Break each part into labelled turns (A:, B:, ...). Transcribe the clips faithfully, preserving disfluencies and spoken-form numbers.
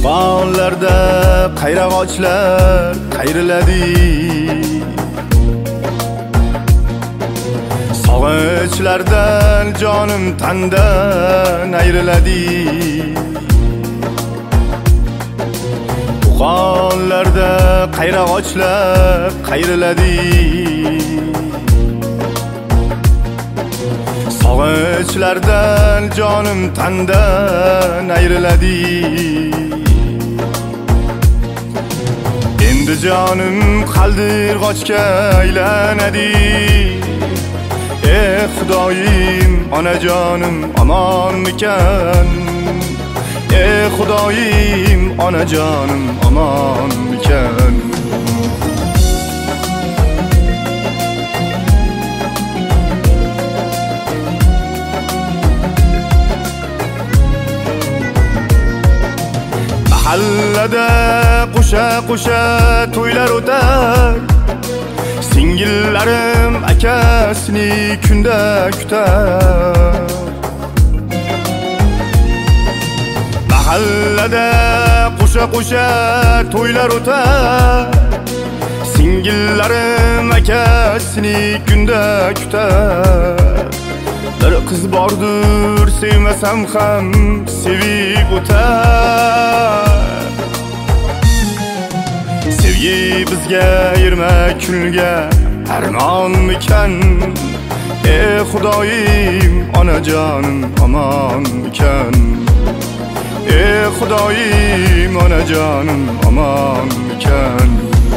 A: Tuğanlarda qayrag'ochlar qayriladi. Sog'inchlardan jonim tandan ayriladi. Tuğanlarda qayrag'ochlar qayriladi. Sog'inchlardan jonim tandan ayriladi. Endi jonim qaldirg'ochga aylanadi. Ey Xudoyim, onajonim amonmikan? Ey Xudoyim, onajonim amonmikan? Mahallada qo'sha-qo'sha to'ylar o'tar. Singillarim akasini kunda kutar. Mahallada qo'sha-qo'sha to'ylar o'tar. Singillarim akasini kunda kutar. Bir qiz bordir, sevmasam ham sevib o'tar. Sevgi bizga yirma kunga armonmikan? Ey Xudoyim, onajonim amonmikan? Ey Xudoyim, onajonim amonmikan?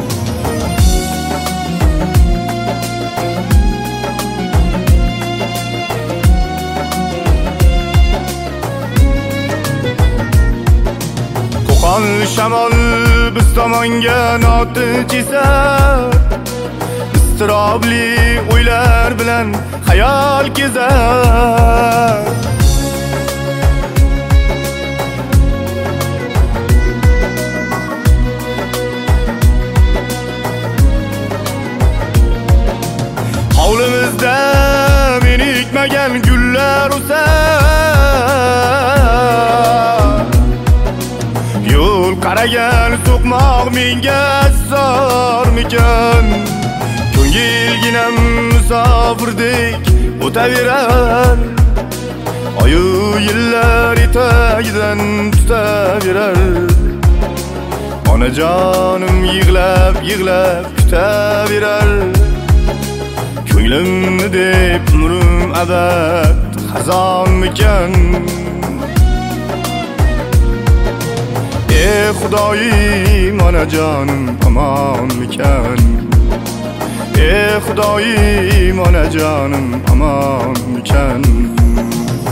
A: Qo'qon shamol biz tomonga notinch esar. Iztirobli o'ylar bilan xayol kezar. Hovlimizda menikmagan gullar o'sar. Yo'l qaragan so'qmoq menga zormikan? Ko'ngilginam musofirdek o'taverar. Oyu yillar etagidan tutaverar. Onajonim yig'lab yig'lab kutaverar. Ko'nglimni deb umrim abad xazonmikan? Ey Xudoyim, onajonim amonmikan? Ey Xudoyim, onajonim amonmikan?